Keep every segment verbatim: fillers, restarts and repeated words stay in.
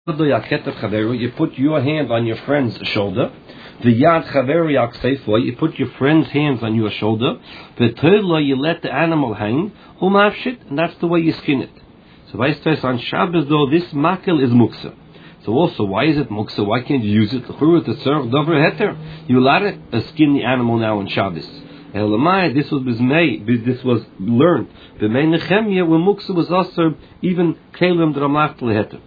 You put your hand on your friend's shoulder. The yad chaveri aksefo, you put your friend's hands on your shoulder. The toila, you let the animal hang. Umavshit, and that's the way you skin it. So vice versa on Shabbos, though, this makel is muksa. So also, why is it muksa? Why can't you use it? You allowed to skin the animal now on Shabbos. Elamai, this was bizmei, this was learned. B'mei Nechemia, when muksa was also even kelim dramach leheter.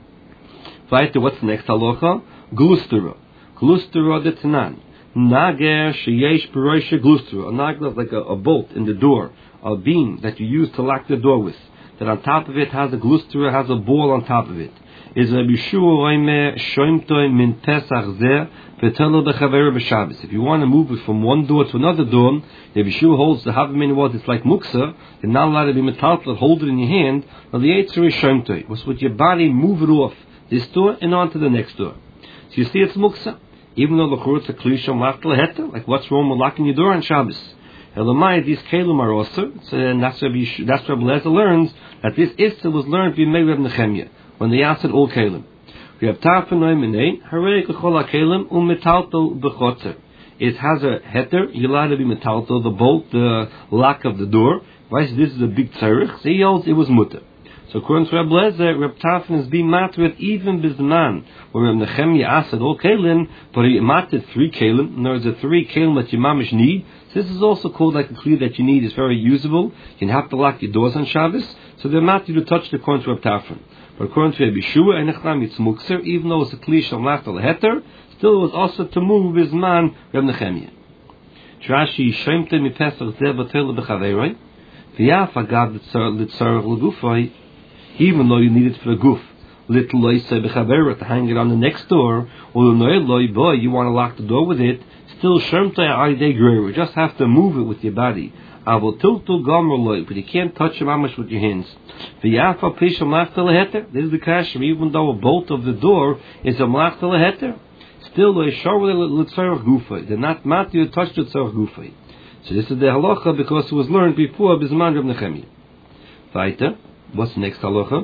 Weiter, what's the next halacha? Glustera. Glustera de Tanan. Nager sheyesh beroisha glustera. A nager is like a, a bolt in the door, a beam that you use to lock the door with. That on top of it has a glustera, has a ball on top of it. Is Rabbi Yeshua oimer shoimtoi min pesach zeh v'telo bechaver b'Shabbos. If you want to move it from one door to another door, Rabbi Yeshua holds the havamina was it's like muksa. You're not allowed to be metaltal, hold it in your hand. Now the eitzur is shoimtoi. Was with your body move it off this door and on to the next door. So you see it's muksa. Even though the churutz a klisha machtel heta, like what's wrong with locking your door on Shabbos? Elamai, these kelim are also, and that's what Rabbi Lezer learns, that this issa was learned by Meir Reb Nechemia, when they asked all kelim. We have tafenoi minei, harei kechol kelim umetalto bechotzer. It has a heter, you're allowed to be metalto, the bolt, the lock of the door. Right? This is a big tzarich. So he holds it was mutter. So according to Reb Lezer, Reb Tafin is being matred even bizman, where Reb Nechemia asked all kelim, but he matred three kelim, and there's a three kelim that your mamish need. So this is also called like a kli that you need is very usable. You have to lock your doors on Shabbos, so they're matred to touch the according to Reb Tafin. But according to Reb Yeshua, and Echlam it's mukser, even though it's a kli shal machtal heter, still it was also to move bizman Reb Nechemia. Trashi shemte mi pesach zeh v'tel b'chaveroi, v'yaf agav l'tzarech l'gufoi. Even though you need it for a goof, little loise bechavera to hang it on the next door, or loy boy, you want to lock the door with it. Still, shemtay aydei greer. You just have to move it with your body. Avol tiltu gomer loy, but you can't touch it mamish with your hands. V'yafa pisha mlachta leheter. This is the kasher. Even though a bolt of the door is a mlachta leheter, still loy shorvle l'tzarech gufay. They're not mati to touch the tzarech gufay. So this is the halacha because it was learned before Bizman Reb Nechemia. Weiter. What's the next halacha?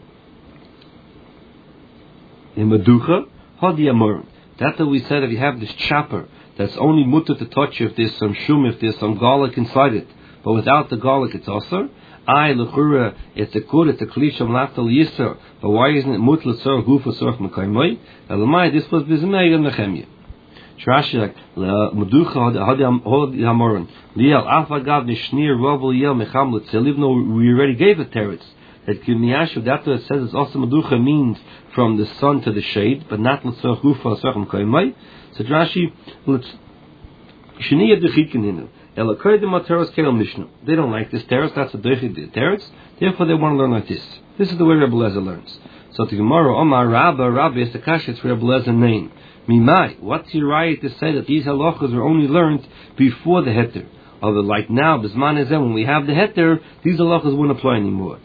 In Meducha, Hadi Amor. That's what we said, if you have this chopper that's only mutter to touch if there's some shum, if there's some garlic inside it. But without the garlic, it's also. I, Lechura, it's a kur, it's a klisha, mlachtal yisra. But why isn't it mutter l'tzor gufa sorf mekaymoi? Elamai, this was bizmei Reb Nechemia. Rashi like Meducha Hadi Hamoran. Liel Afagav Nishnir Ravel Yel Mecham L'Tzel. Even though we already gave a teretz that Kimiyashu, that it says it's also Meducha means from the sun to the shade, but not L'Tzor Gufa L'Tzor Kaimai. So Rashi Shniyah Dechikin Hinu. Elakoydim Materos Kelam Nishnu. They don't like this teretz. That's a Dechid teretz. Therefore, they want to learn like this. This is the way Rebbe Lezer learns. So to Gemara, Omar Rabba Rabba is the kasha. It's Rebbe Lezer's name. Mimai, what's your right to say that these halachas are only learned before the heter? Although, like now, bisman is when we have the heter, these halachas won't apply anymore.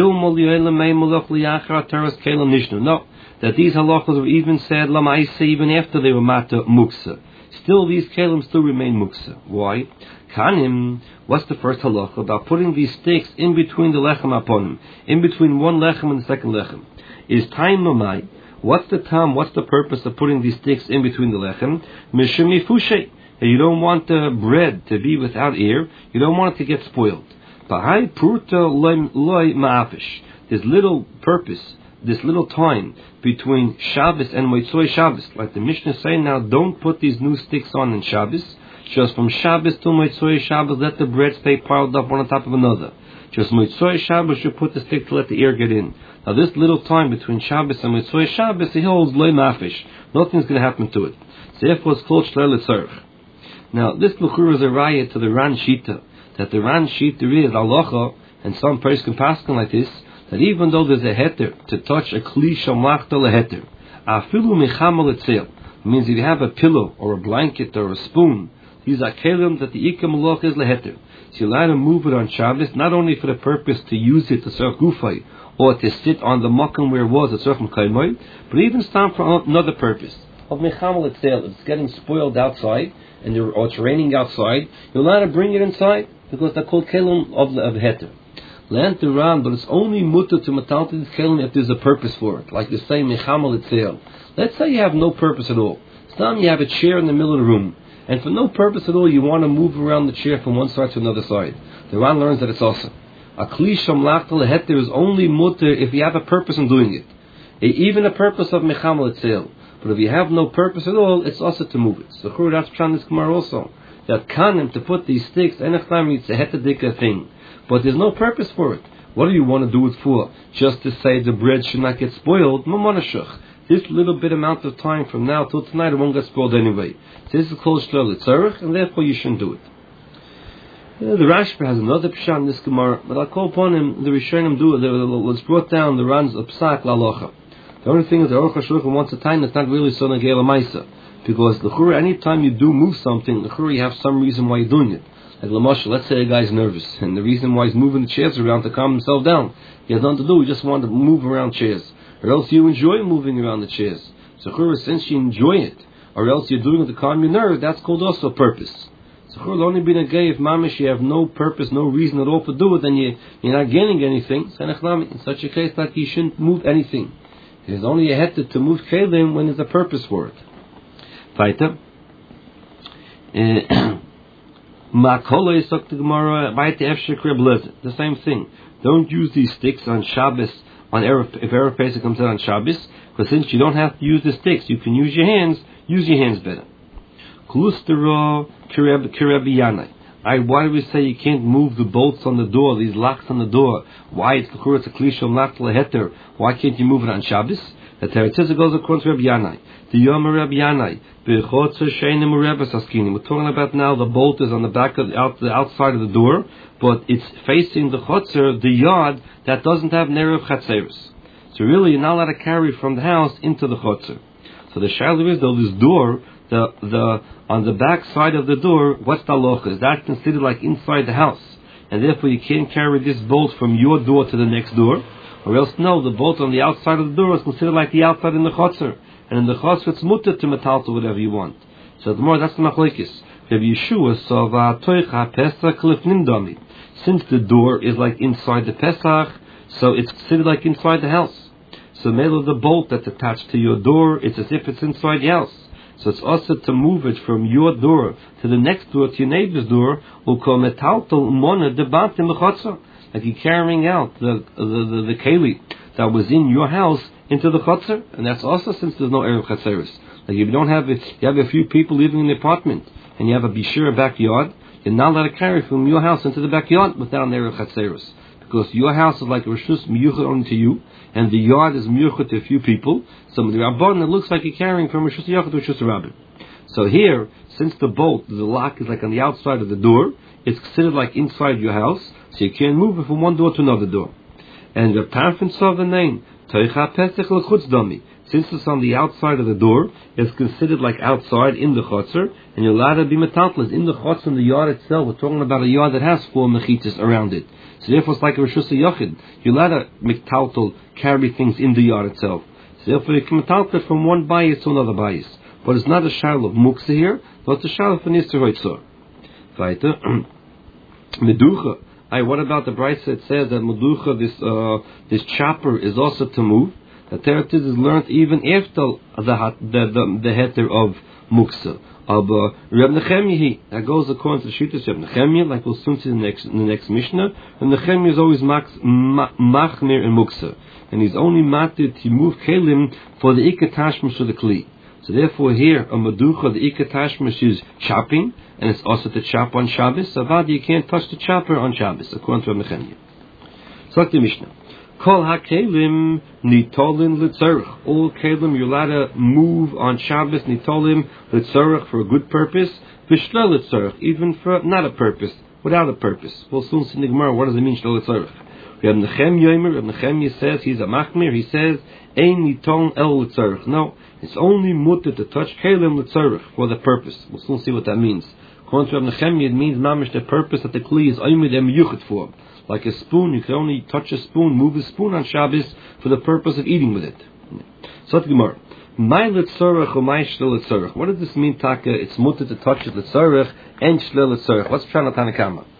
No, that these halachas were even said lamaisa even after they were mata muksa. Still, these kelim still remain muksa. Why? Kanim, what's the first halacha about putting these sticks in between the lechem aponim, in between one lechem and the second lechem? Is time mamai? What's the time? What's the purpose of putting these sticks in between the lechem? Mishumi fushe. You don't want the bread to be without air. You don't want it to get spoiled. Bahai purta loy ma'afish. This little purpose, this little time between Shabbos and Motzei Shabbos, like the Mishnah say now, don't put these new sticks on in Shabbos. Just from Shabbos to Motzei Shabbos, let the bread stay piled up one on top of another. Just Motzei Shabbos, you put the stick to let the air get in. Now this little time between Shabbos and Motzei Shabbos, he holds loy mafish. Nothing's going to happen to it. So therefore it's called shlei l'tzarech. Now this l'chura is a raya to the Ran Shita, that the Ran Shita is halacha, and some person can pass like this, that even though there's a heter to touch a kli shamachta leheter, afilu mechama letzel, means if you have a pillow or a blanket or a spoon, these are kelim that the ikam malach is leheter. So you're allowed to move it on Shabbos, not only for the purpose to use it to serve gufay, or to sit on the makom where it was at serve mekaymai, but even stand for another purpose of mechama letzel. If it's getting spoiled outside, and or it's raining outside, you're allowed to bring it inside because they're called kelim of the of heter. Land the Ran, but it's only mutter to metaltal kelim if there's a purpose for it. Like you say, mechamal itzel. Let's say you have no purpose at all. Some you have a chair in the middle of the room, and for no purpose at all, you want to move around the chair from one side to another side. The Ran learns that it's awesome. A kli sham lachtal heter is only mutter if you have a purpose in doing it. Even a purpose of mechamal itzel. But if you have no purpose at all, it's also to move it. So that's Pshan this Gemara also. That kanim to put these sticks, enechlam it's a hetadika thing. But there's no purpose for it. What do you want to do it for? Just to say the bread should not get spoiled? Mamonashach. This little bit amount of time from now till tonight, it won't get spoiled anyway. So this is called shlel tzarech, and therefore you shouldn't do it. Uh, the Rashba has another pshat in this Gemara, but I'll call upon him, the Rishonim do it. Let's brought down the Ran's psak lalocha. The only thing is the Aruch HaShulchan wants a time that's not really so negela maisa. Because the chura, any time you do move something, the chura, you have some reason why you're doing it. Like Lamashal, let's say a guy's nervous, and the reason why he's moving the chairs around to calm himself down, he has nothing to do, he just wants to move around chairs. Or else you enjoy moving around the chairs. So chura, since you enjoy it, or else you're doing it to calm your nerve, that's called also purpose. So chura will only be negay if mamish you have no purpose, no reason at all to do it, then you, you're not gaining anything. So in such a case, like you shouldn't move anything. There's only a heter to move kelim when there's a purpose for it. Weiter. Makola is the Gemara. The same thing. Don't use these sticks on Shabbos. On Erev, if Erev Pesach comes out on Shabbos, because since you don't have to use the sticks, you can use your hands. Use your hands better. Klustero kirebiyanai. I, why do we say you can't move the bolts on the door, these locks on the door? Why it's the it's a klishom lock leheter? Why can't you move it on Shabbos? The Teretz goes according to Rabbi Yanai. The Yom Rabbi Yanai. We're talking about now the bolt is on the back of the, out, the outside of the door, but it's facing the chotzer, the yard that doesn't have nerev chatzeris. So really, you're not allowed to carry from the house into the chotzer. So the shaila is though this door, the the on the back side of the door, what's the halacha? Is that considered like inside the house, and therefore you can't carry this bolt from your door to the next door? Or else, no, the bolt on the outside of the door is considered like the outside in the chotzer. And in the chotzer, it's mutter to metal to whatever you want. So the more, that's the machlekes. Rabbi Yeshua, so v'atoicha pesach lifnim. Since the door is like inside the Pesach, so it's considered like inside the house. So mele of the bolt that's attached to your door, it's as if it's inside the house. So it's also to move it from your door to the next door, to your neighbor's door, like you're carrying out the the, the, the keli that was in your house into the chotzer, and that's also since there's no erev chatzeris. Like if you don't have it, you have a few people living in the apartment, and you have a bishur backyard, you're not allowed to carry from your house into the backyard without an erev chatzeris, because your house is like a reshus miyuchad only to you, and the yard is miyuchad to a few people. So the rabban, it looks like you're carrying from reshus yachad to reshus rabbin. So here, since the bolt, the lock is like on the outside of the door, it's considered like inside your house, so you can't move it from one door to another door. And the parfum of the name, since it's on the outside of the door, it's considered like outside in the chotzer, and you're allowed to be metaltlas in the chotzer in the yard itself. We're talking about a yard that has four mechitas around it. So therefore it's like a reshus yachid. You're allowed to metaltal, carry things in the yard itself. So therefore you can metaltal from one bias to another bias. But it's not a shayla of muksa here, but it's a shayla of nisr hoitzor. Weiter. Meducha. Aye, what about the brayse that says that meducha, this uh, this chopper, is also to move? The teretz is learned even after the the the, the heter of muksa. Of uh, Reb Nechemia, that goes according to the shittas Reb Nechemia, like we'll soon see in the next in the next Mishnah. And Nechemia is always max, ma, machmir in muksa, and he's only mated to move kelim for the ikatashmish of the kli. So therefore, here a meducha, the ikatashmish is chopping. And it's also to chop on Shabbos. Avad, you can't touch the chopper on Shabbos, according to Rabbi Nechemia. So like the Mishnah. Kol ha-kelim nitolin litzarech. All kelim you're allowed to move on Shabbos, nitolim litzarech, for a good purpose. V'shlel litzarech, even for not a purpose, without a purpose. We'll soon see in the Gemara, what does it mean, shlel litzarech? Rabbi Nechemia, Rabbi Nechemia says, he's a machmir, he says, ein nitolin el litzarech. No, it's only mutter to touch kelim litzarech, for the purpose. We'll soon see what that means. According to Rabbi Nechemia, it means mamish the purpose that the kli is oimid em yuchid for. Like a spoon, you can only touch a spoon, move a spoon on Shabbos for the purpose of eating with it. So the Gemara. My litzarech or my shlel litzarech. What does this mean, Taka? It's mutter to touch it litzarech and shlel litzarech. What's Pshat Tanakama?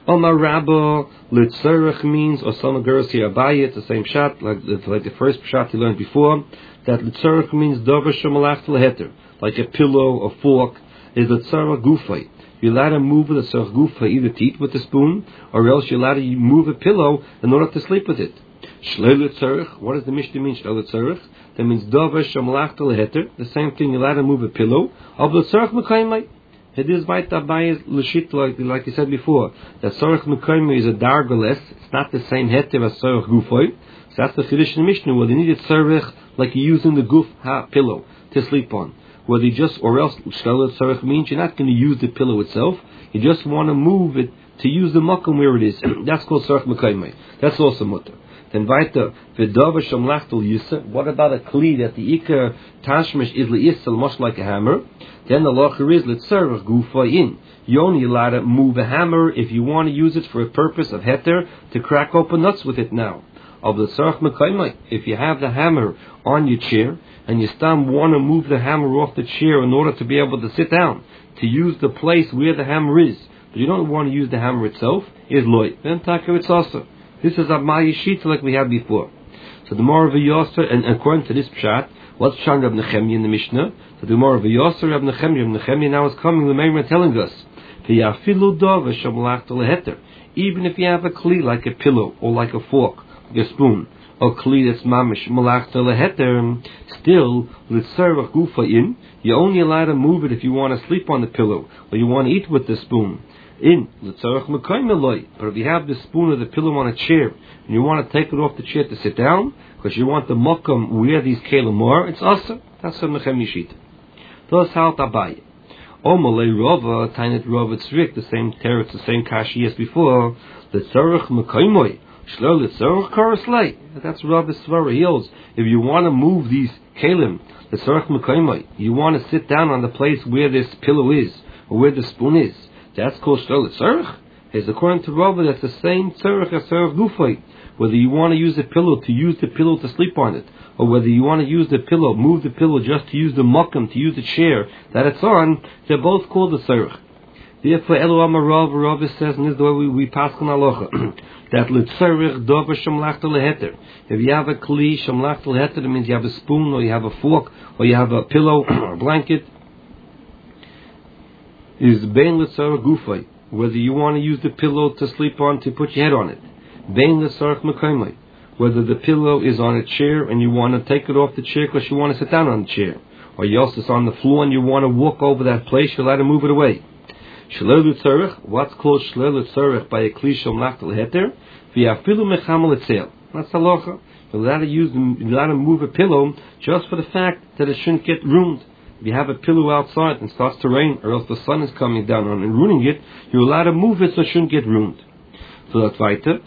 Omar Rabba Litzerach means, or some girls here Abaye, it's the same shot, like, like the first shot you learned before, that Litzerach means Dover Shemalach Leheter, like a pillow, a fork, is Litzerach Gufay. You're allowed to move the Litzerach Gufay, either to eat with the spoon, or else you're allowed to move a pillow in order to sleep with it. Shlei Litzerach, what does the Mishnah mean, Shlei Litzerach? That means Dover Shemalach Leheter, the same thing, you're allowed to move a pillow, of Litzerach Mekaymai. It is by Tabayas Lashit, like, like you said before, that Sorach Mekayim is a dargoles. It's not the same heter as Sorach Gufoy. So that's the Chiddush in Mishnah, where they needed Sorach like you using the Guf ha pillow to sleep on. Where they just, or else Shtalat Sorach means you're not going to use the pillow itself. You just want to move it to use the makom where it is. That's called Sorach Mekayim. That's also mutter. Then weiter, V'dava Shamlachtel Yisa. What about a kli that the Iker Tashmish is le'isel, much like a hammer? Then the locher is Litzerach Gufa in. You only allowed to move a hammer if you want to use it for a purpose of heter, to crack open nuts with it now. Of the Tzarech Mekaymai, if you have the hammer on your chair, and you still want to move the hammer off the chair in order to be able to sit down, to use the place where the hammer is, but you don't want to use the hammer itself, is loy. Then taka it's also. This is a ma'yishit like we had before. So the more of a Yosser, and according to this pshat, what's Pshat Reb Nechemia in the Mishnah? So the more of a Yosser Reb Nechemia, Reb Nechemia now is coming, the Meimah telling us, V'yafilu dov v'shamlach leheter. Even if you have a kli like a pillow, or like a fork, like a spoon, or kli that's mamish malach leheter, still litzerach gufa in. You only allowed to move it if you want to sleep on the pillow, or you want to eat with the spoon. In l'tzarech mekayim eloi. But if you have the spoon or the pillow on a chair and you want to take it off the chair to sit down because you want the makam where these kelim are, it's also that's a mechem yishit. Thus halt abai. Omalei rova tainet rova tzrik, the same teretz, the same kashi as before. L'tzarech mekayimoi shlo l'tzarech karaslei. That's Rava Svara. He holds if you want to move these kelim, l'tzarech mekayimoi, you want to sit down on the place where this pillow is or where the spoon is. That's called Shlolet Tzarech. Is according to Rava, that's the same Tzarech as Tzarech Gufay. Whether you want to use the pillow to use the pillow to sleep on it, or whether you want to use the pillow, move the pillow just to use the makam, to use the chair that it's on, they're both called the Tzarech. Therefore, Elu Amar Rav, Rav says, and this is the way we, we pass on Aloha, that L'Tzarech Dover Shamlach Leheter. If you have a Kli Shamlach Leheter, that means you have a spoon, or you have a fork, or you have a pillow, or a blanket, is bein l'tzarech gufay, whether you want to use the pillow to sleep on to put your head on it. Bein l'tzarech mekaymai, whether the pillow is on a chair and you want to take it off the chair because you want to sit down on the chair, or else it's on the floor and you want to walk over that place, you're allowed to move it away. Shlei l'tzarech, what's called shlei l'tzarech by a kli shamlach leheter, v'yafilu mechamel etzel. That's halacha. You're allowed to use, you're allowed to move a pillow just for the fact that it shouldn't get ruined. If you have a pillow outside and it starts to rain, or else the sun is coming down on it and ruining it, you're allowed to move it so it shouldn't get ruined. So that's weiter.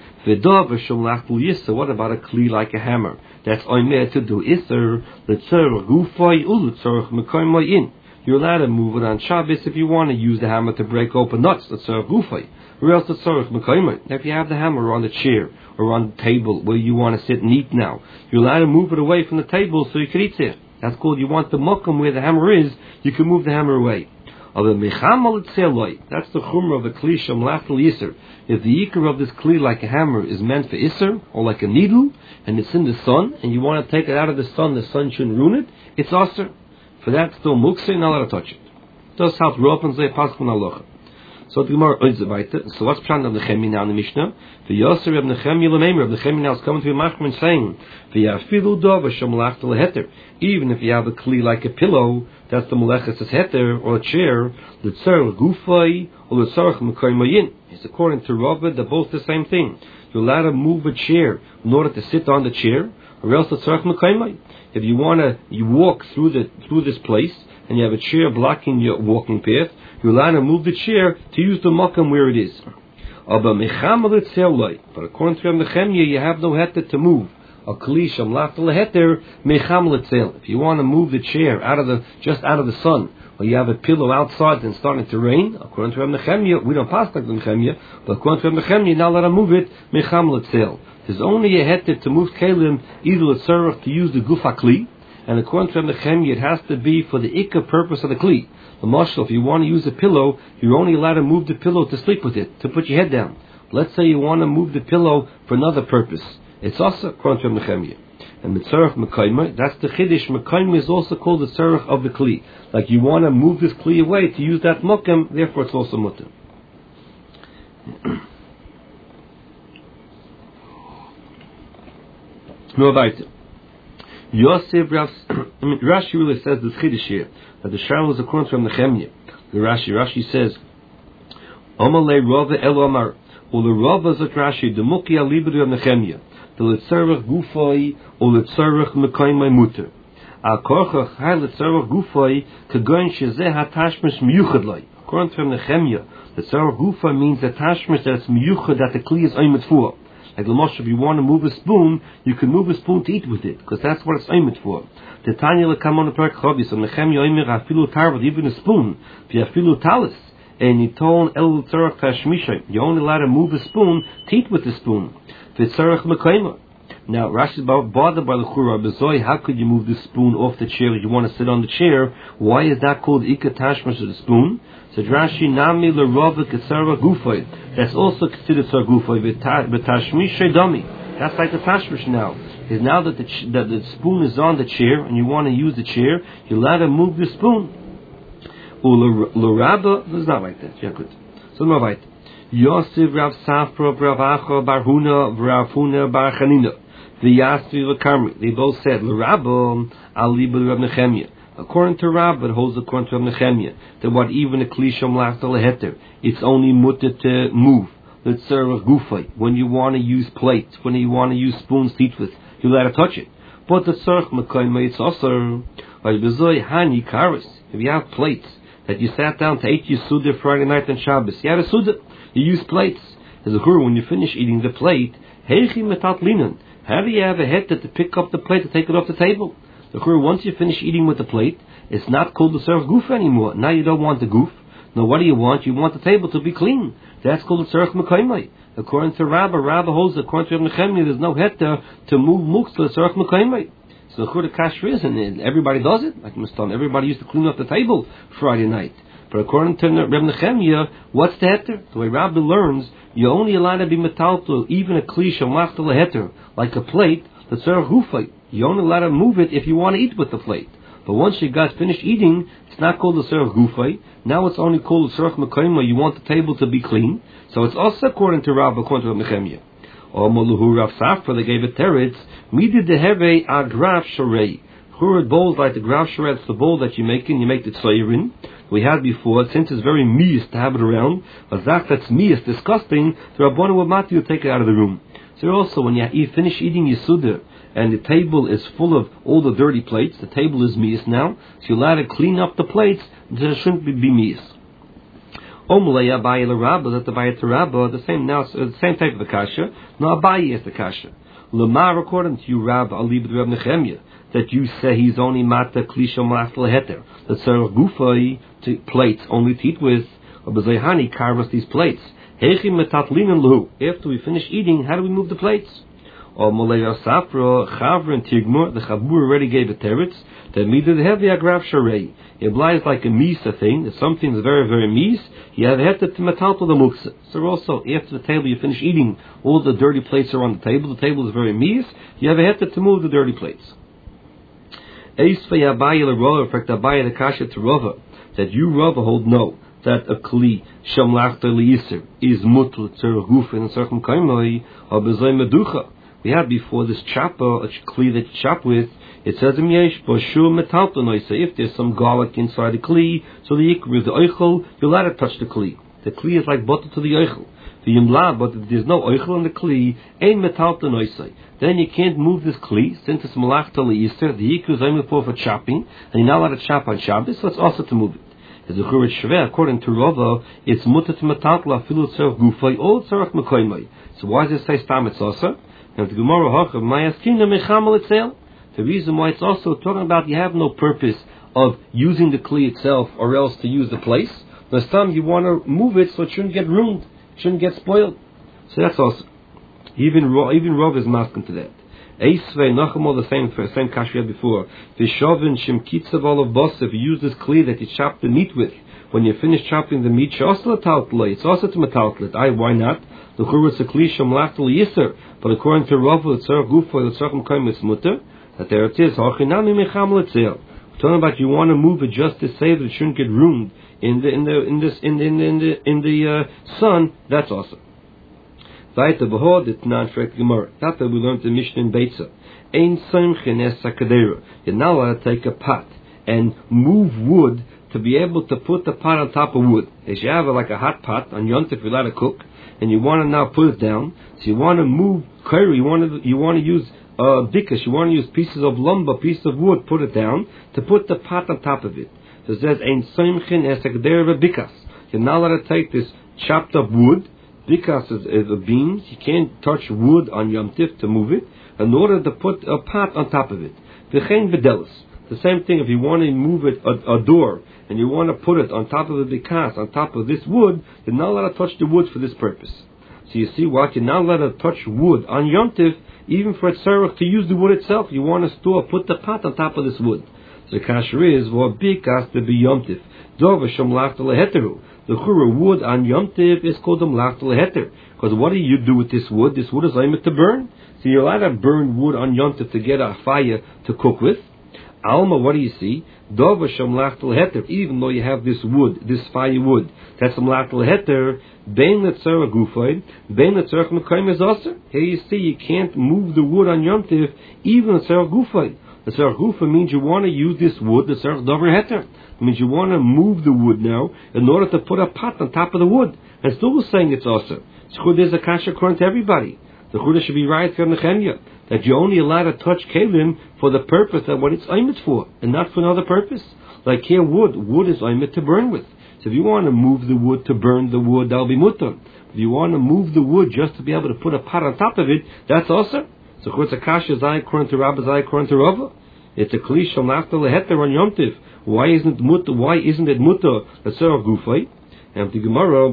What about a kli like a hammer? That's oimer to do iser l'tzarech gufay u'l'tzarech mekayim in. You're allowed to move it on Shabbos if you want to use the hammer to break open nuts, l'tzarech gufay, or else l'tzarech mekayim. If you have the hammer on the chair or on the table where you want to sit and eat now, you're allowed to move it away from the table so you can eat there. That's called, you want the makam where the hammer is, you can move the hammer away. That's the chumrah of a kli shamlach l'yisr. If the ikar of this kli like a hammer is meant for isr, or like a needle, and it's in the sun, and you want to take it out of the sun, the sun shouldn't ruin it, it's asr. For that, still mukseh, not allowed to touch it. Das hat Ropen say Paschal Aloha. So the Gemara is weiter. So what's Pshat of Nechemia now in the Mishnah? The Yosser of Nechemia Lemeimer of Nechemia now is coming to be Machman saying, V'yafilu dov v'shamlach leheter. Even if you have a kli like a pillow, that's the meleches as heter or a chair, the tzarech gufay or the tzarech mekayim. It's according to Rava, they're both the same thing. You're allowed to move a chair in order to sit on the chair, or else the tzarech mekayim. If you want to, you walk through the through this place, and you have a chair blocking your walking path, you're allowed to move the chair to use the makam where it is. But according to Nechemia, you have no heter to move. A kli shamlach leheter mecham letzel. If you want to move the chair out of the just out of the sun, or you have a pillow outside and starting to rain, according to Nechemia, we don't pass like Nechemia, but according to Nechemia, you're not allowed to move it mecham letzel. There's only a heter to move kelim either l'tzarech to use the gufa kli, and according to Nechemia, it has to be for the ikka purpose of the kli. The mashal, if you want to use a pillow, you're only allowed to move the pillow to sleep with it, to put your head down. Let's say you want to move the pillow for another purpose. It's also according to Nechemia. And Mitzarech Mekayma, that's the Chiddush. Mekayma is also called the Tzarech of the Kli. Like you want to move this Kli away to use that Mokem, therefore it's also Mutter. No weiter. Yosef Rav, I mean, Rashi really says the Chiddush here, that the Shaul is according to Nechemia. The Rashi, Rashi says, Omalei Rava El Omar, or the Rava Zot Rashi, the Muki Alibri of Nechemia, the Letzarech Gufoi, or Letzarech Mekaymai Mutter. Al Korchach Hai Letzarech Gufoi, Kagoin Shezeh HaTashmish Miyuchad Lai. According to Nechemia, Letzarech Gufoi means the Tashmish that it's Miyuchad, that the Kli is Oymet for. Like the Moshe, if you want to move a spoon, you can move a spoon to eat with it, because that's what it's aimed for. The Tanya lekamon perek chavis, and Nechemia oimer afilu tarvad, even a spoon, v'afilu talis, and you told el tzarech tashmishay, you're only allowed to move a spoon to eat with the spoon. V'tzarech mekayma. Now Rashi is bothered by the Chura Bezoy. How could you move the spoon off the chair if you want to sit on the chair? Why is that called ikka tashmish of the spoon? So Rashi nami lerova ketzara gufay. That's also considered tzara gufay. V'tashmish shedami. That's like the tashmish now. Is now that the, ch- that the spoon is on the chair and you want to use the chair, you're allowed to move the spoon. Or l'rabba, it's not like that. Yeah, good. So no right. Yosef Rav Safra Rav Acha Bar Huna Rav Huna Bar Chanina. The Yasri Lakamri, they both said, L'Rabba al-Libel Rav Nechemia. According to Rav, it holds according to Rav Nechemia, that what even a klisham last leheter, it's only mutter to move. Let's say gufay, when you want to use plates, when you want to use spoons to eat with, you let it touch it. But the tzarech mekayma, it's also, like bezoy hani karis, if you have plates, that you sat down to eat your suda Friday night and Shabbos, you had a suda, you use plates. As a hur, when you finish eating the plate, heichi metat linan, how do you have a head to pick up the plate to take it off the table? The Chur, once you finish eating with the plate, it's not called the serve goof anymore. Now you don't want the goof. No, what do you want? You want the table to be clean. That's called the serve mekaymai. According to Rabba, Rabba holds, according to Nechemia, there's no head to, to move mooks to the serve mekaymai. So the Chur, the kasher is, and everybody does it. Like Mustan, everybody used to clean up the table Friday night. But according to Reb Nechemia, what's the heter? The way Rabbi learns, you're only allowed to be metalto, even a klisha machtal heter, like a plate, the tzarech gufay. You're only allowed to move it if you want to eat with the plate. But once you got finished eating, it's not called the tzarech gufay. Now it's only called the tzarech mekayma. You want the table to be clean. So it's also according to Rabbi, according to Reb Nechemia. Or Maluhu Rav Safra, they gave it teretz, midi deheve agraf sharei. Churad bowls like the graf sharei, it's the bowl that you make in, you make the tzayer in. We had before, since it's very meas to have it around, a zach that's meas, disgusting, the Rabbanu will not you take it out of the room. So also, when you eat, finish eating your suda, and the table is full of all the dirty plates, the table is meas now, so you're allowed to clean up the plates, there shouldn't be, be meas. Omulei Abaye l'Rabba, that the Abaye to Rabba, the same now, the same type of the kasha. No, Abaye is the kasha. Lamar, according to you, Rabba, Alibud Reb Nechemia, that you say he's only mata klisha machtal heter, that tzarech gufay to plates only to eat with, or bezayhani carve us these plates. Hechi metatlinen lu. After we finish eating, how do we move the plates? Or Molei Safra, Chavra and Tigmur, the Chabur already gave a teretz, that mida the heavy agraf sharei. It applies like a misa thing, if something is very, very mis, you have a heter to metalto the muksa. So also, after the table you finish eating, all the dirty plates are on the table, the table is very mis, you have a heter to move the dirty plates. Eisvei Abaye l'Rova, in fact Abaye the kasha to Rova, that you Rova hold no, that a kli sham lachta liyiser is mutal tzarech guf and tzarech mekaymai or bezay meducha. We had before this chopper, a kli that you chop with, it says in yesh b'shur metalto noisa, if there's some garlic inside the kli, so the yikru, the oichel, you'll let it touch the kli. The kli is like butter to the oichel. The yimla, but if there's no oichel in the kli, ein metalto noisa. Then you can't move this kli, since it's malach to Easter, the yikru is only for chopping, and you're not allowed to chop on Shabbos, so it's also to move it. As a churit shveh, according to Rava, it's mutter to metatla filu tzarech gufay or tzarech mekaymai. So why does it say stam it's also? And the Gemara Hachav Mayaskina mechamal itself. The reason why it's also talking about you have no purpose of using the kli itself or else to use the place. But some you want to move it so it shouldn't get ruined, it shouldn't get spoiled. So that's also even even Rav is masking to that. Eisvei, Nachamol, the same, the same kash we had before. Vishovin, Shimkitzav, all of Boss, if you use this kli that you chop the meat with, when you finish chopping the meat, it's also to metaltlet. I, why not? The chur is a kli shamlachtel yiser, but according to Rav, the tzarech gufa, the tzarech mekayim is mutter, that there it is, hachinami mecham letzel. We're talking about you want to move it just to say that it shouldn't get ruined in the in the in this in the in the in the, in the uh, sun. That's awesome. Weiter behod it nan frek gemara. That we learned the Mishnah in Beitza. Ein simchen es sakadera. You're not allowed to take a pot and move wood to be able to put the pot on top of wood. If you have a, like a hot pot on yontif you let it cook, and you want to now put it down, so you want to move curry, you want to you want to use uh, bikas, you want to use pieces of lumber, pieces of wood, put it down to put the pot on top of it. So it says ein simchen es sakadera bikas. You're not allowed to take this chopped up wood. Bikas is, is a beans. You can't touch wood on Yom Tif to move it in order to put a pot on top of it. V'chein bedelis. The same thing if you want to move it a, a door and you want to put it on top of the bikas, on top of this wood, you're not allowed to touch the wood for this purpose. So you see what? You're not allowed to touch wood on Yom Tif, even for a tzarech to use the wood itself. You want to store, put the pot on top of this wood. So the kasher is, v'o bikas to be Yom Tif. Dov v'shom lachta leheteru. The chura wood on Yom Tiv is called a mlachta leheter. Because what do you do with this wood? This wood is aimed to burn. So you're allowed to burn wood on Yom Tiv to get a fire to cook with. Alma, what do you see? Dova sham mlachta leheter. Even though you have this wood, this fire wood, that's a mlachta leheter. Bein letzera gufayd, bein letzera mekayim is also. Here you see you can't move the wood on Yom Tiv, even letzera gufayd. The tzarech gufa means you want to use this wood, the tzarech dover heter. It means you want to move the wood now in order to put a pot on top of the wood. And still we're saying it's also. So there's a kasha according to everybody. The chudah should be right from the Nechemia, that you're only allowed to touch kelim for the purpose of what it's aimed for, and not for another purpose. Like here, wood. Wood is aimed to burn with. So if you want to move the wood to burn the wood, that'll be mutter. If you want to move the wood just to be able to put a pot on top of it, that's also. So it's a kasha zay according to Rabbi, zay according to Rava. It's a kli shel nachta leheter on Yom Tiv. Why isn't it mutter? Why isn't it mutter? The tzarech gufay. And the Gemara.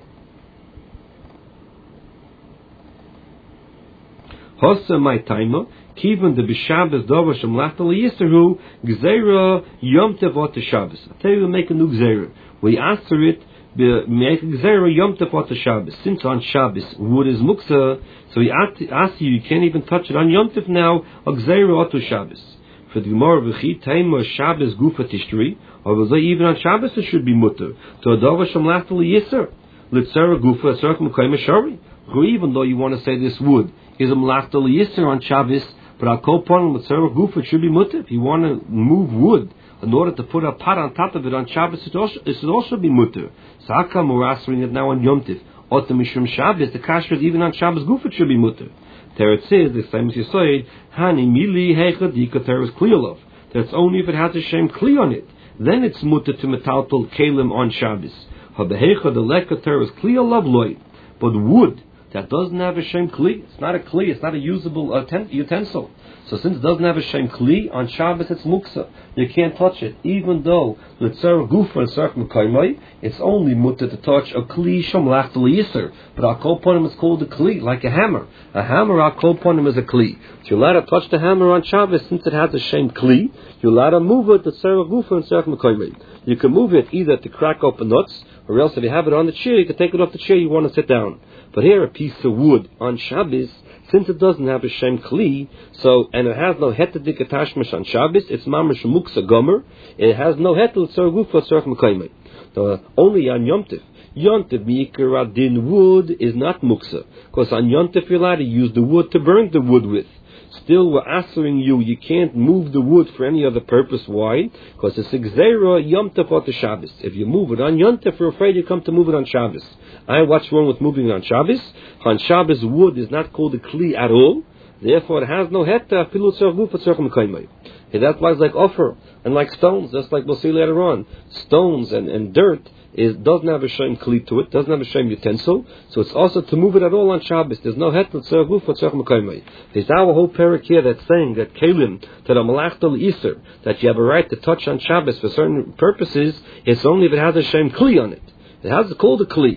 Hossa my timer. Kiven the b'Shabbos davar shem lachta leyiseru gzeira Yom Tiv ot Shabbos. I tell you, we make a new gzeira. We answer it. Make a gzeira Yom Tiv ot Shabbos. Since on Shabbos wood is muksa, so we ask you, you can't even touch it on Yom Tiv now. A gzeira ot Shabbos. For the Gemara v'chi taima Shabbos gufa tishtri, or even on Shabbos it should be mutter. To a davar shem lachta leyiser litzera gufa tzarech mekayim shari. Even though you want to say this wood is a mlachta leyiser on Shabbos, but I'll call upon litzera gufa it should be mutter. If you want to move wood in order to put a pot on top of it on Shabbos, it, also, it should also be mutter. So how come we're answering it now on Yom Tiv? Otam mishum Shabbos, the kasher is even on Shabbos gufa it should be mutter. There it says, the same as you said, Hani mili heichadika there is kliyolov. That's only if it has a shem kli on it. Then it's mutter to metaltal kalim on Shabbos. Habeheicha the leka there is kliyolov loy. But wood that doesn't have a shem kli, it's not a kli, it's not a usable uh, ten- utensil. So since it doesn't have a shem kli, on Shabbos it's muksa. You can't touch it, even though the tzarech gufa and tzarech mekaymai, it's only mutter to touch a kli shom lachta leyiser. But our kol ponim is called a kli, like a hammer. A hammer, our kol ponim is a kli. So you're allowed to touch the hammer on Shabbos since it has a shem kli. You're allowed to move it to tzarech gufa and tzarech mekaymai. You can move it either to crack open nuts, or else if you have it on the chair, you can take it off the chair you want to sit down. But here, a piece of wood on Shabbos, since it doesn't have a shem kli, so and it has no hetadik atashmish on Shabbos, it's mamash muksa gomer. It has no hetel tzarech gufa tzarech mekaymai. So only on Yom Tiv. Yom Tiv mikra din wood is not muksa, because on Yom Tiv you're allowed to use the wood to burn the wood with. Still, we're answering you, you can't move the wood for any other purpose. Why? Because it's a gzeira Yom Tiv ot Shabbos. If you move it on Yom Tiv, we're afraid you come to move it on Shabbos. I what's wrong with moving it on Shabbos? On Shabbos, wood is not called a kli at all. Therefore, it has no heta afilu tzarech gufa tzarech mekaymai. That's why it's like offer and like stones. Just like we'll see later on, stones and, and dirt is doesn't have a shem kli to it, doesn't have a shem utensil. So it's also to move it at all on Shabbos. There's no heta tzarech gufa tzarech mekaymai. There's our whole parak here that's saying that kelim that a malachta leiser that you have a right to touch on Shabbos for certain purposes. It's only if it has a shem kli on it. It has called a kli.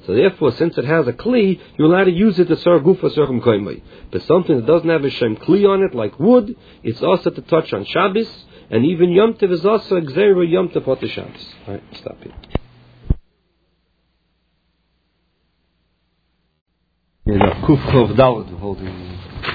So therefore, since it has a kli, you're allowed to use it to Sar Gufa Sarchim Koimai. But something that doesn't have a Shem kli on it, like wood, it's also to touch on Shabbos, and even Yom Tov is also Gzeira Yom Tov for the Shabbos. Alright, stop here. Yeah, the Kuf Chov Dalet holding.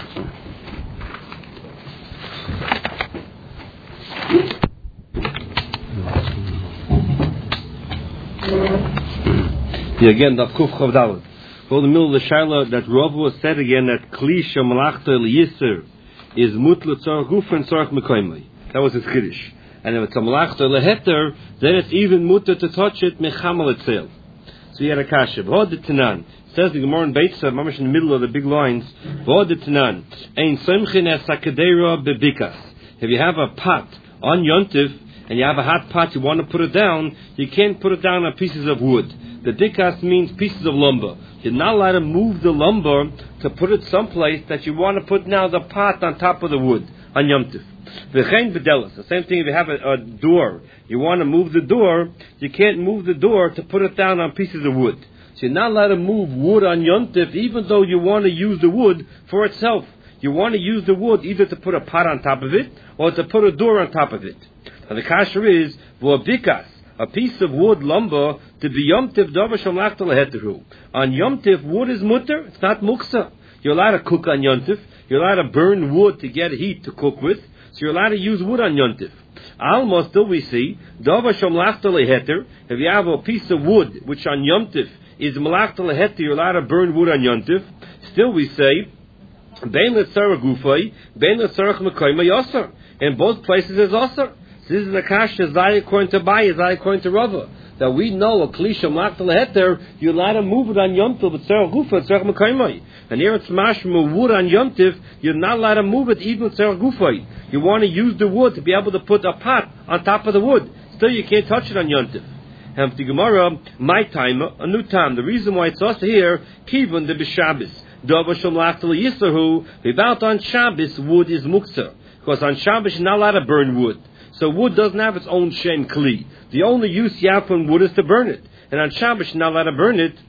Yeah, again, the Kuf Chav Dalet. For the middle of the Shaila that Rav was said again that Kli Shemalachta L'Yisr is Mutla Tzarech Gufa and Tzarech Mekoimai. That was his Kiddush. And if it's a Malachta L'Heter, then it's even Mutter to touch it Mechamal itself. So he had a kasha. V'od Tanan. Says the Gemara in Beitza, Mamash in the middle of the big lines. V'od Tanan. Ein Semchin Es Hakadera Bebikas. If you have a pot on Yontif, and you have a hot pot, you want to put it down, you can't put it down on pieces of wood. The dikas means pieces of lumber. You're not allowed to move the lumber to put it someplace that you want to put now the pot on top of the wood, on Yom Tif. V'chein b'delas. The same thing if you have a, a door. You want to move the door, you can't move the door to put it down on pieces of wood. So you're not allowed to move wood on Yom Tif even though you want to use the wood for itself. You want to use the wood either to put a pot on top of it or to put a door on top of it. And the kasher is v'abikas, a piece of wood lumber to be Yom Tiv davar shamlachta leheteru. On Yom Tiv, wood is mutter; it's not muksa. You're allowed to cook on Yom Tiv. You're allowed to burn wood to get heat to cook with. So you're allowed to use wood on Yom Tiv. Almost still we see davar shamlachta leheter. If you have a piece of wood which on Yom Tiv is malachta leheter, you're allowed to burn wood on Yom Tiv. Still we say bein letzarach gufay, bein letzarach mekoyma yasar. In both places is asar. This is the kasha Zai according to Bai, Zai according to Rava. That we know a klisha malachta leheter, you're allowed to move it on Yom Tov, but tzarech gufa, tzarech mekaymai. And here it's mashma wood on Yom Tov, you're not allowed to move it even tzarech gufa. You want to use the wood to be able to put a pot on top of the wood. Still, you can't touch it on Yom Tov. And the Gemara, my time, a new time. The reason why it's also here, kivon the b'Shabbos. Davar shom malachta leyisahu, about on Shabbos, wood is muktzah. Because on Shabbos, you're not allowed to burn wood. So wood doesn't have its own shem kli. The only use you have from wood is to burn it. And on Shabbos, you're not allowed to burn it.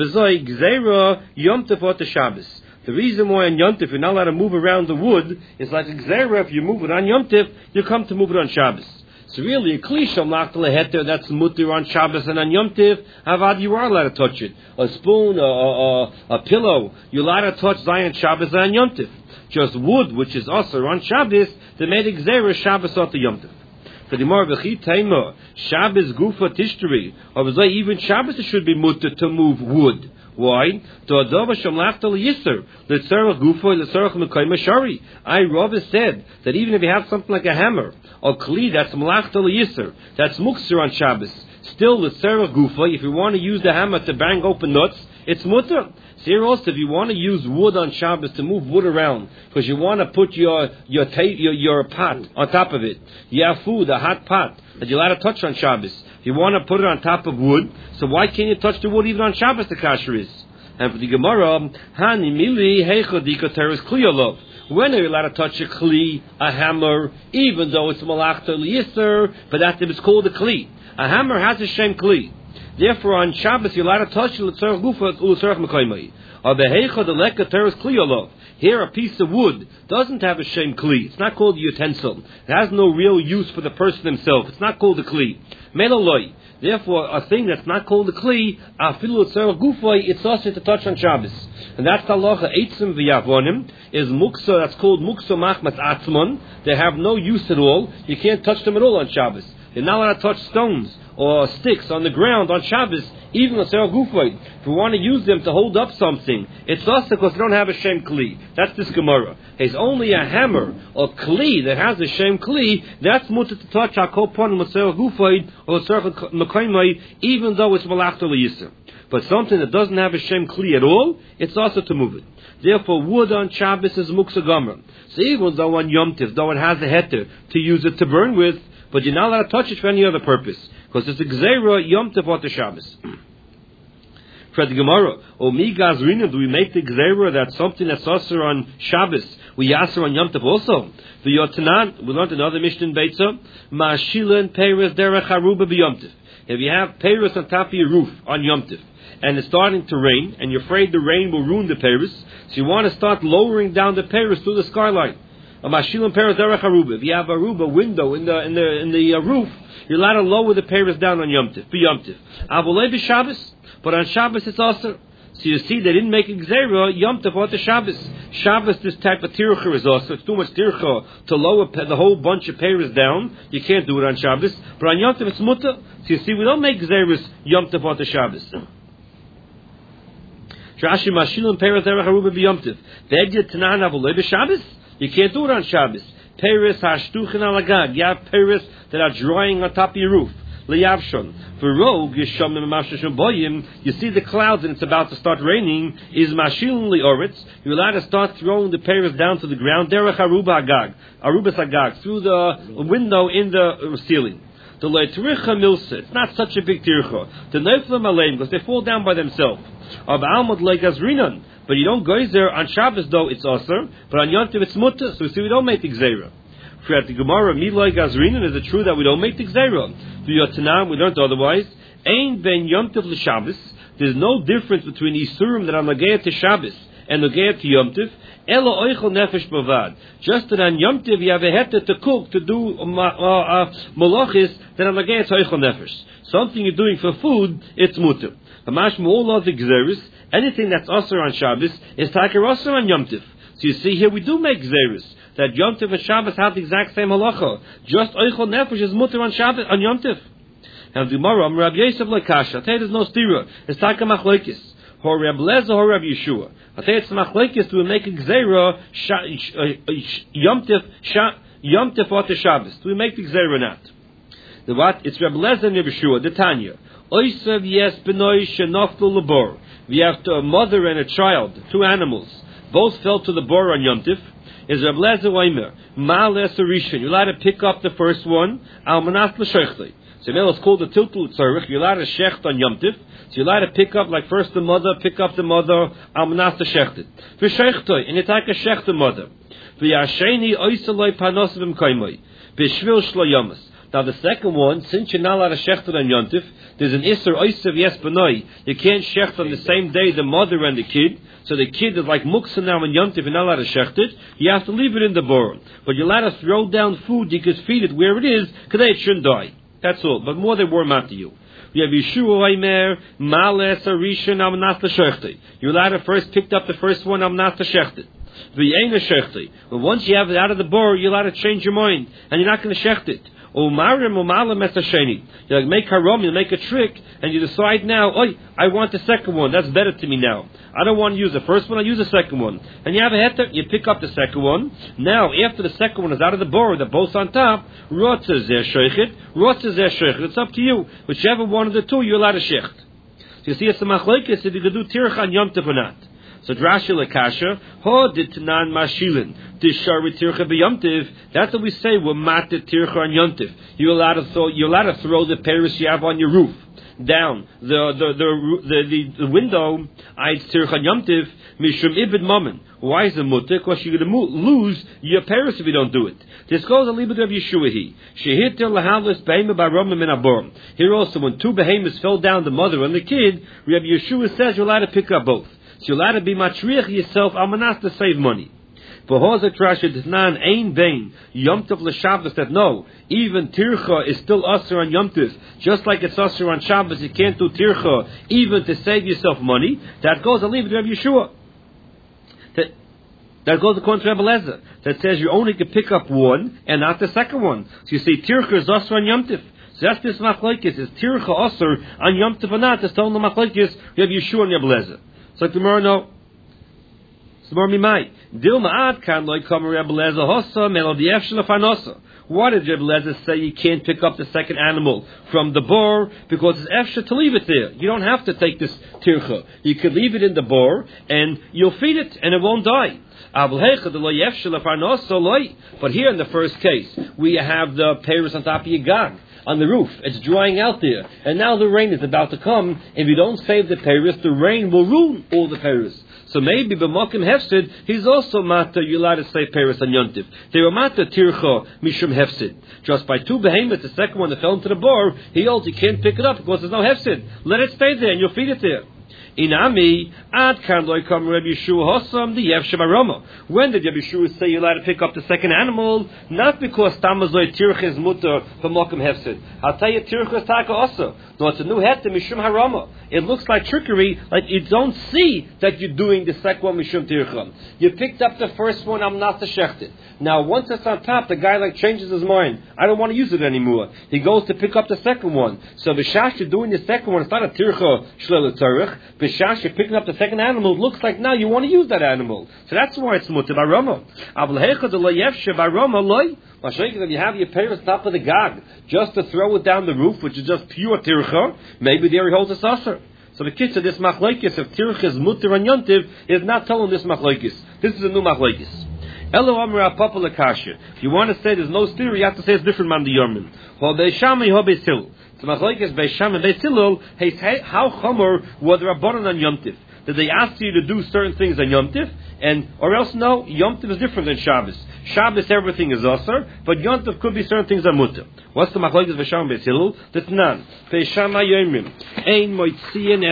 The reason why on Yom Tif you're not allowed to move around the wood is like a gzeira. If you move it on Yom Tif, you come to move it on Shabbos. So really, a kli shel malachta leheter, that's mutter on Shabbos, and on Yom Tif, avad, you are allowed to touch it. A spoon, a, a, a, a pillow, you're allowed to touch Zion Shabbos and on Yom Tif. Just wood, which is also on Shabbos, they made a gzeira Shabbos or the Yom Tif. For the more v'chi taima, Shabbos gufa tishteri, or even Shabbos it should be mutter to move wood. Why? To adova shamlachta l'yiser, l'tzarech gufa, l'tzarech mekayma shari. I Rava said that even if you have something like a hammer or kli that's malachta l'yiser, that's mukser on Shabbos, still l'tzarech gufa, if you want to use the hammer to bang open nuts, it's mutter. So here also, if you want to use wood on Shabbos to move wood around, because you want to put your your, ta- your your pot on top of it, you have food, a hot pot that you're allowed to touch on Shabbos. You want to put it on top of wood, so why can't you touch the wood even on Shabbos? The kasher is. And for the Gemara, hani mili heicha dikateres kliyolov. When are you allowed to touch a kli, a hammer, even though it's malachta liyiser, but that it's called a kli. A hammer has a shem kli. Therefore, on Shabbos, you're allowed to touch l'tzarech gufa u'l'tzarech mekaymai. Or the heicha the leka teres kliyolov. Here, a piece of wood doesn't have a shem kli. It's not called a utensil. It has no real use for the person himself. It's not called a kli. Meloloi. Therefore, a thing that's not called a kli, afilu l'tzarech gufa, it's also to touch on Shabbos. And that's the halacha eitzim v'yavonim, is muksa, that's called muksa machmas atzmon. They have no use at all. You can't touch them at all on Shabbos. You're not allowed to touch stones or sticks on the ground on Shabbos, even on Sarah Gufay. If we want to use them to hold up something, it's also because they don't have a Shem Kli. That's this Gemara. It's only a hammer or Kli that has a Shem Kli, that's mutter to touch Akopon with Sarah Gufay or Sarah Mekaymai, even though it's Malachta L'Yisr. But something that doesn't have a Shem Kli at all, it's also to move it. Therefore, wood on Shabbos is Muksa Gomer. So even though on Yom Tiv, though it has a heter to use it to burn with, but you're not allowed to touch it for any other purpose, because it's a gzeira Yom Tov or Shabbos. For the Gemara, O mi gazrina, do we make the gzera that something that's asur on Shabbos, we asur on Yom Tov also? The Yotanan, we learned another Mishnah in Beitza, Ma'ashilan Peiros derech haruba b'Yom Tov. If you have Peiros on top of your roof on Yom Tov, and it's starting to rain, and you're afraid the rain will ruin the Peiros, so you want to start lowering down the Peiros through the skyline. A Ma'ashilan Peiros derech haruba. If you have a aruba window in the in the in the uh, roof, you're allowed to lower the Peiros down on Yom Tov, b'Yom Tov. Avolei b'Shabbos. But on Shabbos it's also. So you see, they didn't make a gzera Yom Tov or the Shabbos. Shabbos, this type of tircha is also. It's too much tircha to lower the whole bunch of peiros down. You can't do it on Shabbos. But on Yom Tov it's mutter. So you see, we don't make gzeras Yom Tov or the Shabbos. Rashi mashilum peiros derech haruba b'Yom Tov. V'eged tanan avolei b'Shabbos. You can't do it on Shabbos. Peiros hashtuchin alagag. You have peiros that are drying on top of your roof. Liyavshon. For rogue, you see the clouds and it's about to start raining. Is mashilun lioritz. You're allowed to start throwing the peiros down to the ground. Derech aruba agag, arubas agag, through the window in the ceiling. The leitricha milsa. It's not such a big tircha. The neiflim aleim, because they fall down by themselves. Of almod legazrinan. But you don't go there on Shabbos though it's osir. But on Yom Tov it's mutter. So we see we don't make the gzeira. At the Gemara, Miloi Gazrinan, is it true that we don't make the Gzeira? The Yotanam, we learned otherwise. Ein ben Yom Tov l'Shabbos. There's no difference between Isurim that are Nagea to Shabbos and Nagea to Yom Tov. Elo oichel nefesh bavad. Just that on Yom Tov you have a heter to cook, to do malachis that are Nagea to oichel nefesh. Something you're doing for food, it's mutter. The mashma all of the Gzeris, anything that's osir on Shabbos is taker osir on Yom Tov. So you see here we do make Gzeris. That Yom Tov and Shabbos have the exact same halacha. Just oichel nefesh is mutter on Shabbos on Yom Tov. And the Gemara, Rabbi Yosef lekasha. I tell you, there's no stira. It's taka machlokes. Or Rabbi Lezer or Rabbi Yeshua. I tell you, it's machlokes to make a gzeira Yom Tov Yom Tov or Shabbos. Do we make the gzeira not? The what? It's Rabbi Lezer and Rabbi Yeshua. The Tanya. Oisav yes benoi shenoftu lebor. We have a mother and a child, two animals. Both fell to the bor on Yom Tov. Is Rabbi Lezer Weimer, Ma'ales Rishon. You're allowed to pick up the first one, Almanach L'Shechli. So it's called the Tiltul Tzarech. You're allowed to shecht on Yom Tov. So you're allowed to pick up, like first the mother, pick up the mother, Almanach L'Shechli. V'Shechtoi, and you take a shecht the mother. V'Yasheni Oisaloi Panos V'Mkoimoi. B'Shvil Shlo Yomas. Now the second one, since you're not allowed to shecht on Yom Tov, there's an Isser Oisav Yes Benoi. You can't shecht on the same day the mother and the kid. So the kid is like muksa now in Yom Tov, you're not allowed to shecht it. You have to leave it in the bor. But you're allowed to throw down food, you can feed it where it is, because it shouldn't die. That's all. But more they warm out to you. We have Yeshua Oimer, Males Arishan Amnas L'Shechti. You're allowed to first pick up the first one, Amnas L'Shechti. V'yein L'Shechti. But once you have it out of the bor, you're allowed to change your mind. And you're not going to shecht it. Umarim umalim etasheni. You like make haram, you make a trick, and you decide now, oh, I want the second one. That's better to me now. I don't want to use the first one. I use the second one. And you have a heter, you pick up the second one. Now, after the second one is out of the bor, the both on top. Rotza zeh sheichet, rotza zeh sheichet. It's up to you. Whichever one of the two you're allowed to shecht. So you see, it's a machlokes if you could do tircha on Yom Tov or not. So Drashi lekasha, ho dit nan mashilin, dishari tircha b'Yom Tov. That's what we say. We're matet tircha on Yom Tov. You're allowed to throw. You're allowed to throw the peiros you have on your roof down the the the the, the, the window. I'd tircha on Yom Tov mishum ibid mammon. Why is it mutter? Because you're going to lose your peiros if you don't do it. This goes a little bit of Yeshua. He shehitir lahavlis behema baromim in aborim. Here also, when two behemoths fell down, the mother and the kid, Rabbi Yeshua says you're allowed to pick up both. So you're allowed to be matriach yourself almanas to save money. For hozek trashet nan ein bein Yom Tov l'Shabbos that no, even tircha is still usher on Yom Tov, just like it's usher on Shabbos. You can't do tircha even to save yourself money. That goes. I'll leave it to Rabbi Yeshua. That that goes according to Rebbe Lezer. That says you only can pick up one and not the second one. So you see, tircha is usher on Yom Tov. So that's this machlokes is tircha usher on Yom Tov or not. That's telling the machlokes Rabbi Yeshua and Rebbe Lezer. So tomorrow, no. Tomorrow, me might. Dilma ad kan loy kamer Rebbe Lezer hossa melodief shlafanosa. Why did Rebbe Lezer say you can't pick up the second animal from the bor? Because it's efsha to leave it there. You don't have to take this tircha. You could leave it in the bor and you'll feed it and it won't die. But here in the first case, we have the peiros on top of your gag. on the roof. It's drying out there. And now the rain is about to come. If you don't save the Paris, the rain will ruin all the Paris. So maybe b'mokim hefsid, he's also matter, you're allowed to say Paris and Yontif. They were matter tircha mishum hefsid. Just by two behemoths, the second one that fell into the bar, he also can't pick it up because there's no hefsid. Let it stay there and you'll feed it there. Inami ad kan loy kam Rabbi Yeshua Hossam the Yev Shemaroma. When did Rabbi Yeshua say you're allowed to pick up the second animal? Not because Tamazoy Tircha is mutter for Mokum Hefsid. I'll tell you Tircha is Taka also. No, it's a new heter Mishum Harama. It looks like trickery, like you don't see that you're doing the second one Mishum Tircha. You picked up the first one, I'm not the shechted. Now once it's on top, the guy like changes his mind. I don't want to use it anymore. He goes to pick up the second one. So the shash you're doing the second one, it's not a Tircha Shlele Tzarech. Shash, you're picking up the second animal, it looks like now you want to use that animal. So that's why it's mutter baroma. If you have your parents top of the gag, just to throw it down the roof, which is just pure tircha, maybe there he holds a saucer. So the kids of this machlokes, if tircha is mutter and yontiv, is not telling this machlokes. This is a new machlokes. Elo amra papa lekasha. If you want to say there's no theory, you have to say it's different man the yormin. Ho beishami ho beisil. So machlokes beisham and beisilul. Hey, how chomer were the rabbanon on yontiv? Did they ask you to do certain things on Yom Tif? And, or else no, Yom Tif is different than Shabbos. Shabbos everything is Asar, but Yom Tif could be certain things on Mutter. What's the machlokes beisham and beisilul? That's none. Beisham ha-yomrim. Ein moitzian